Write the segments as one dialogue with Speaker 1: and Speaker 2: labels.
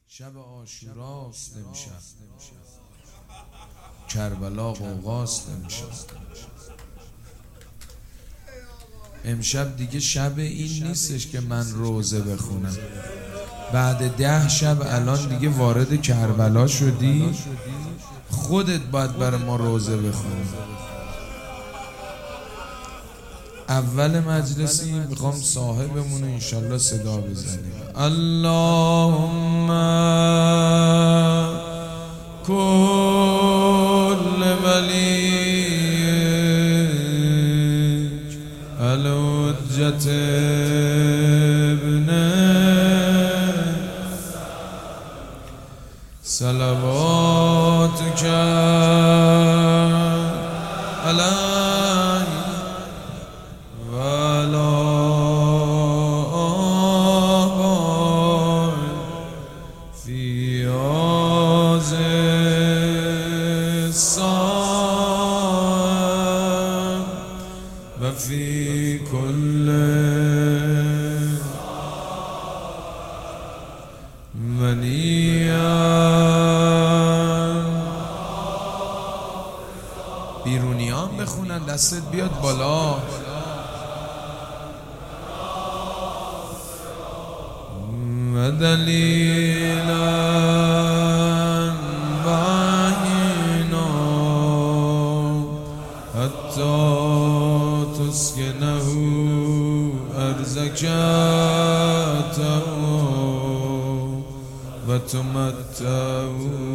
Speaker 1: شب عاشوراست امشب، کربلا غوغاست امشب دیگه شب این نیستش که من روزه بخونم. بعد 10 شب الان دیگه وارد کربلا شدی، خودت باید برای ما روزه بخونی. اول مجلسی میخوام صاحبمون رو انشالله صدا بزنیم. اللهم کل ولیک الحجت ابن صلواتک علی و فی کل بیرونیان بخونن، دستت بیاد بالا. و دلیلا وحینا حتی تسکنه ارزکته و تمتعه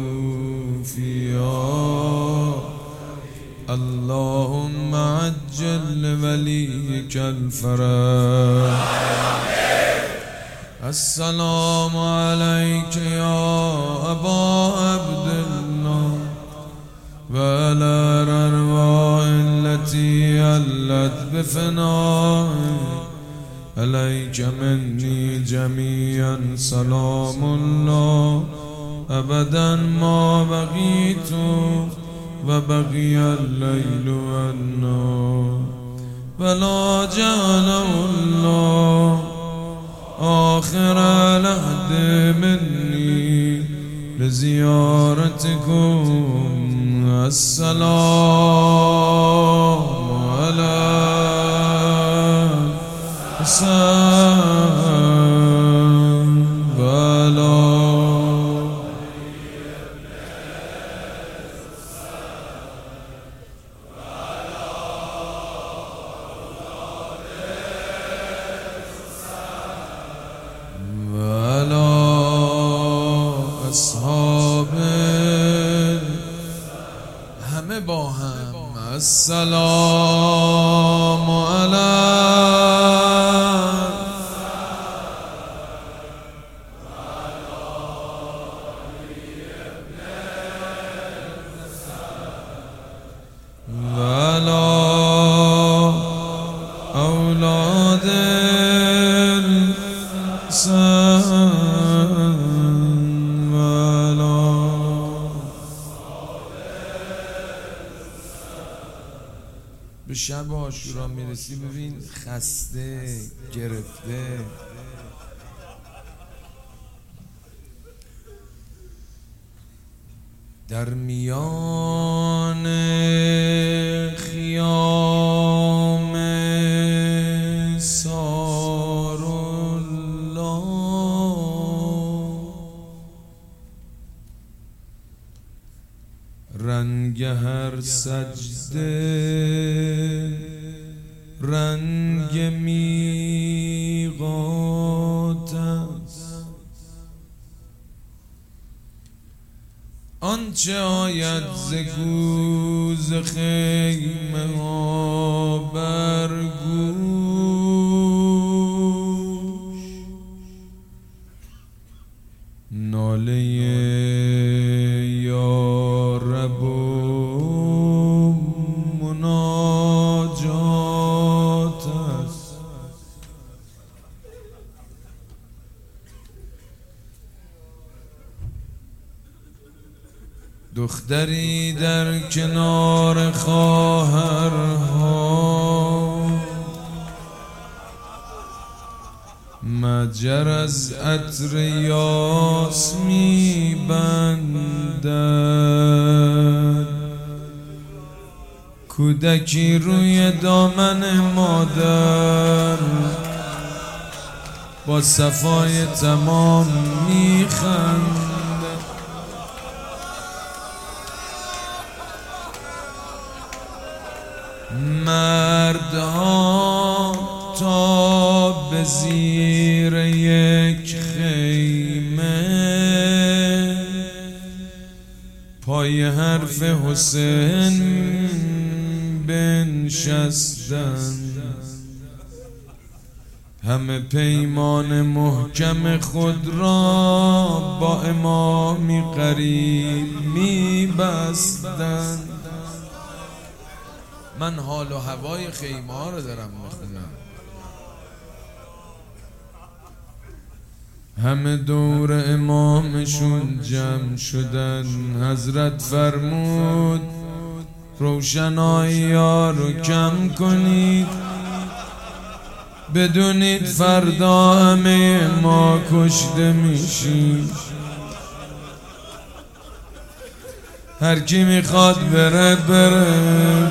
Speaker 1: فیها. اللهم عجل ولیک الفرج. السلام علیک یا ابا عبدالله و علی الارواح التي علت بفنائك علیک منی جمیعا سلام الله ابدا ما بقیت و بقی اللیل و النهار ولا جعله الله آخر العهد منی لزیارتکم. السلام علی حسین و علی اصحاب همه با هم. السلام علی و علی اولاد به شب عاشورا میرسی ببین خسته گرفته، در میان خیام سارالله رنگ هر سجده رنگ میقات است. آنچه آید ز گوز خیمه ها بر گوش ناله یا رب و مناجات است. دختری در کنار خواهرها خنجر از عطر یاس می بندد، کودکی روی دامن مادر با صفای تمام می خندد. مردها تا به زیر یک خیمه پای حرف حسین بنشستند، همه پیمان محکم خود را با امامی قریب می بستند. من حال و هوای خیمه ها رو دارم میخونم. همه دور امامشون جمع شدن. حضرت فرمود روشنایی ها رو کم کنید، بدونید فردا همه ما کشته میشیم. هر کی میخواد بره بره.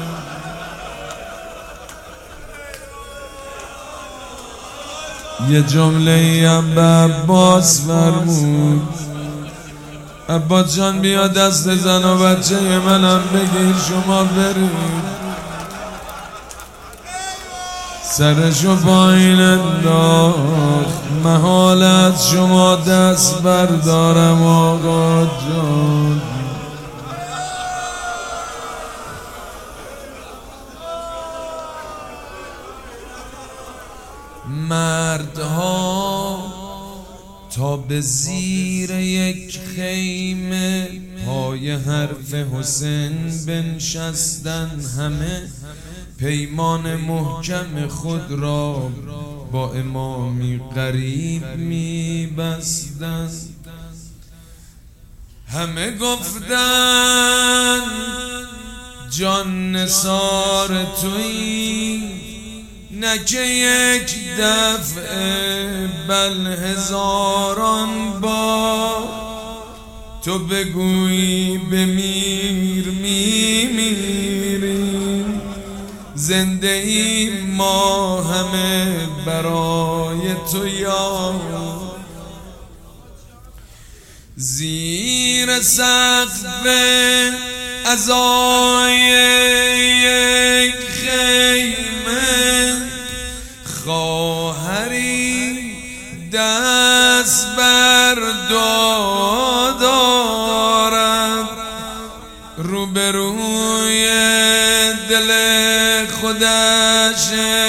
Speaker 1: یه جمله هم به عباس فرمود، عباس جان بیا دست زن و بچه منم بگیر شما برید. سرشو پایین انداخت، محال از شما دست بردارم آقا جان. مردها تا به زیر یک خیمه پای حرف حسین بنشستن، همه پیمان محکم خود را با امامی قریب می بستن. همه گفتن جان نثار تویی، نه که یک دفعه بل هزاران بار تو بگویی بمیر میمیری. زنده ای ما همه برای تو یار، زیر سقف عزای یک خیمه خواهری دست بر دو دارد، روبروی دل خودش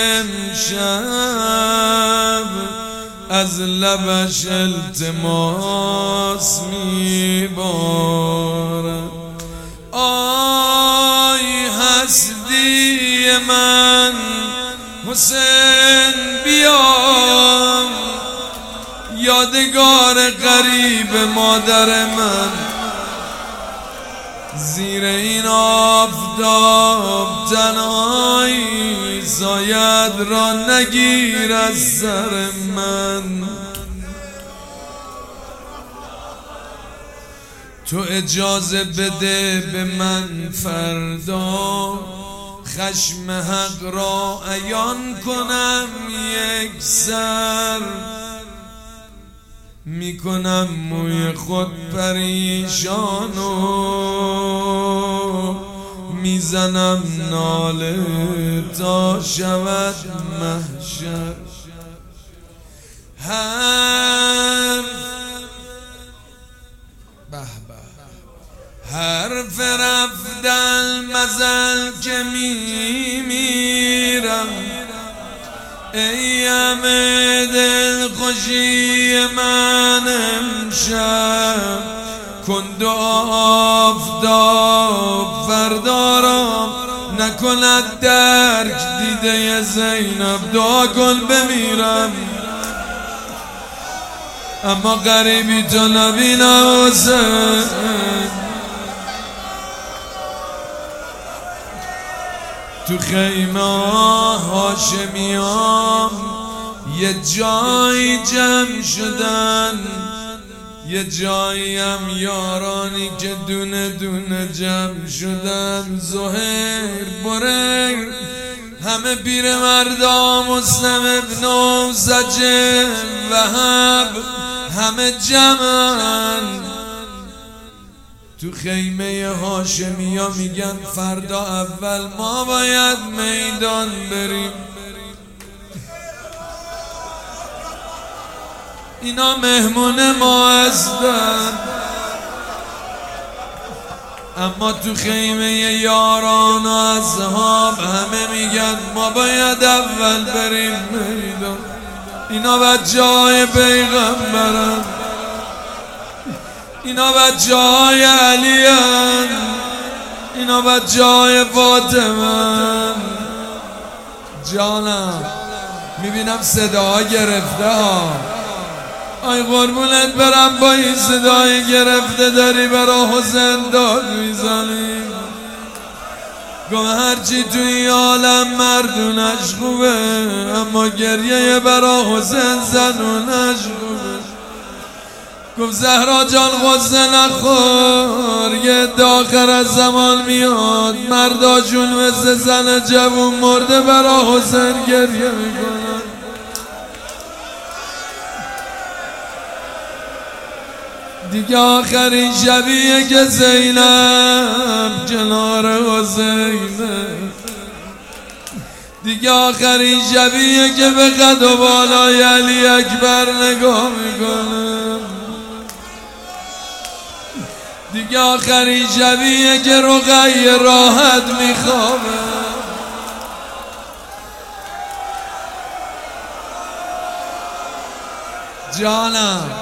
Speaker 1: امشب از لبش التماس میبارد. آی هستی من حسین بیا، یادگار غریب مادر من. زیر این آفتاب تنهایی سایت را نگیر از سر من. تو اجازه بده به من فردا خشم حق را عیان کنم یک سر. میکنم موی خود پریشان و میزنم ناله تا شود محشر. حرف رفتن مزل که میمیرم، ای همه دل خوشی من امشب کن دعا آفتاب فردا را نکند درک دیده زینب. دعا کن بمیرم اما غریبی تو نبینم حسین. تو خیمه هاشمیام یه جایی جمع شدن، یه جایی هم یارانی که دونه دونه جمع شدن. زهیر بریر همه پیر مردا، مسلم ابن زجر وهب همه جمعن تو خیمه هاشمیا. میگن فردا اول ما باید میدان بریم. اینا مهمون ما هستن، اما تو خیمه یاران و اصحاب همه میگن ما باید اول بریم میدان. اینا بچه‌های پیغمبرن، اینا بچه‌های علی‌ان، اینا بچه‌های فاطمه‌ن. جانم میبینم صداها گرفته ها. آی قربونت برم، با این صدای گرفته داری برا حسین داد میزنی. گم هرچی توی عالم مردونش خوبه، اما گریه برا حسین زنونش خوبه. گفت زهرا جان غصه نخور، یه داخر از زمان میاد مردا جون مثل زن جوون مرده برا حسین گریه میکنن. دیگه آخرین شبیه که زینب کنار حسینه، دیگه آخرین شبیه که به قد و بالای علی اکبر نگاه میکنه، دیگه آخرین شبیه که رقیه راحت میخوابه. جانم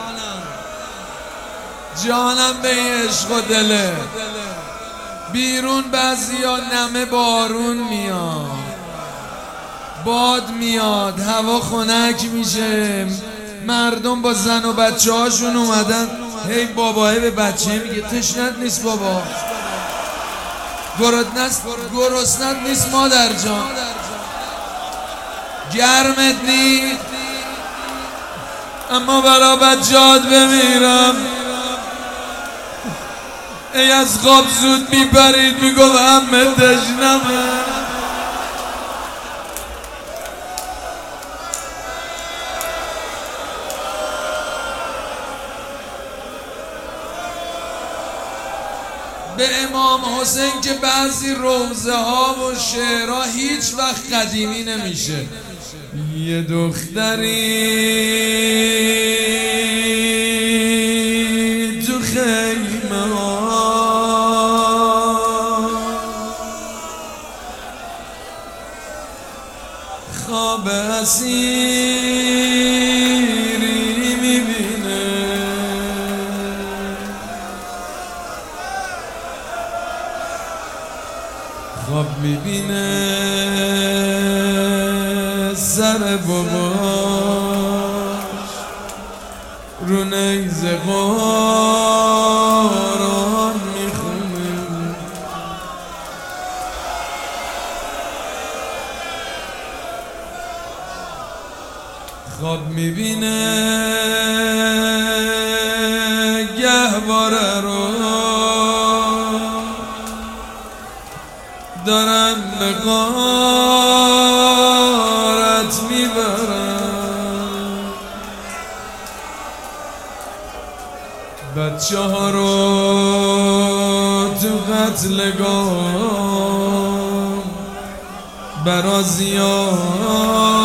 Speaker 1: به عشق و دله. بیرون بعضیا نمه بارون میاد، باد میاد، هوا خنک میشه، مردم با زن و بچه هاشون اومدن. هی باباه به بچه میگه تشنت نیست بابا، گرسنت نیست مادر جان، گرمت نیست، اما برا بچهات بمیرم. ای از خواب زود میپرید میگفت همه تشنمه. به امام حسین که بعضی روزه ها و شعرها هیچ وقت قدیمی نمیشه. یه دختری تو خیمه ها خواب اسیری میبینه، خواب میبینه سر باباش رو نیزه قرآن میخونه. خواب میبینه گهواره رو دارن به غارت میبرن، بچه ها رو تو قتلگاه برا زیاد